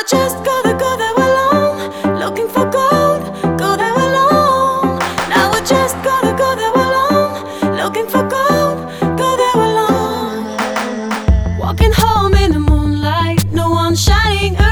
just go there alone, looking for gold, go there alone. Now I just go there alone, looking for gold, go there alone. Walking home in the moonlight, no one shining around.